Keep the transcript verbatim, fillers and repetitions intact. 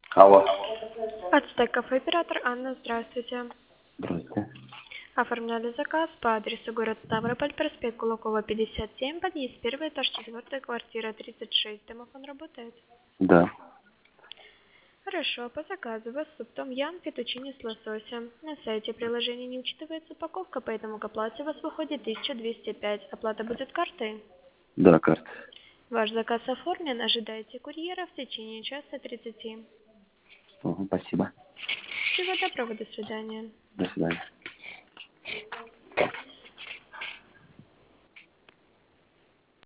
Алло. Ацтек кафе, оператор Анна, здравствуйте. Здравствуйте. Оформляли заказ по адресу город Ставрополь, проспект Кулакова, пятьдесят семь, подъезд первый этаж, четвертая квартира, тридцать шесть. Домофон работает? Да. Хорошо, по заказу вас суп том ям, фетучини с лососем. На сайте приложения не учитывается упаковка, поэтому к оплате у вас выходит тысяча двести пять. Оплата будет картой? Да, карта. Ваш заказ оформлен, ожидайте курьера в течение часа тридцати. Угу, спасибо. Всего доброго, до свидания. До свидания.